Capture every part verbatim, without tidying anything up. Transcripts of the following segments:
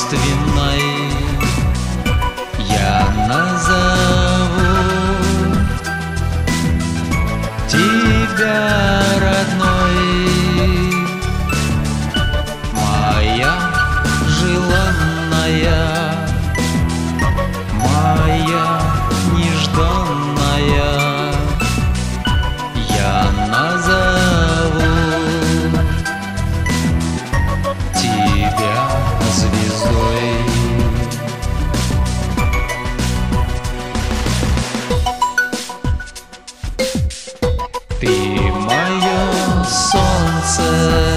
таинственной я назову тебя, родной, моя желанная, моя нежданная. Я назову тебя звездой. Ты мое солнце,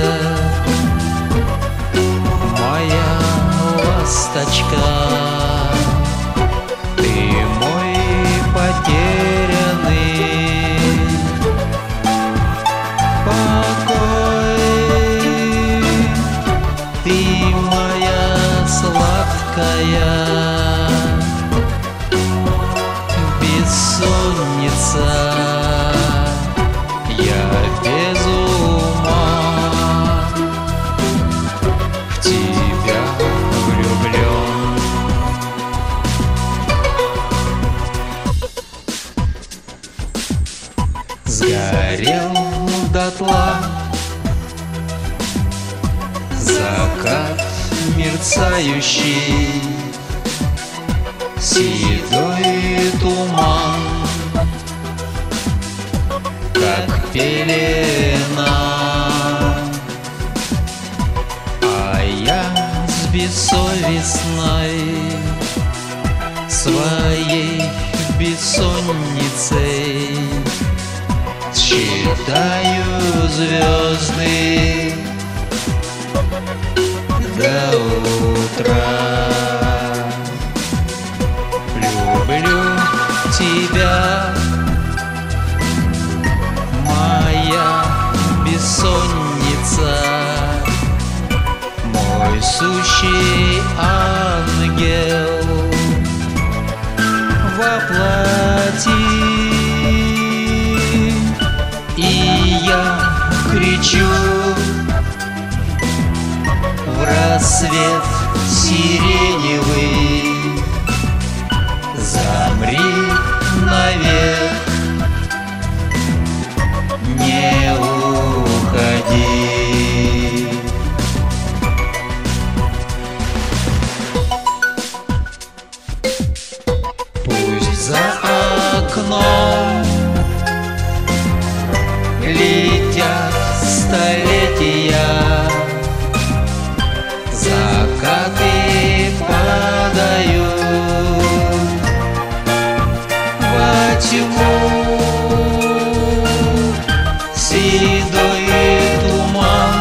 моя ласточка, ты мой потерянный покой, ты моя сладкая бессонница. Я без ума в тебя влюблен. Сгорел дотла закат мерцающий, седой туман, как пелена, а я с бессовестной своей бессонницей считаю звезды до утра. Люблю тебя, моя бессонница, мой сущий ангел воплоти. И я кричу в рассвет сиреневый: замри навек, не уходи. Пусть за окном летят столетия, закаты падают во тьму, седой туман,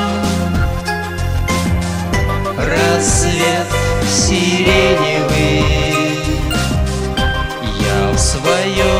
рассвет сиреневый. Я в своем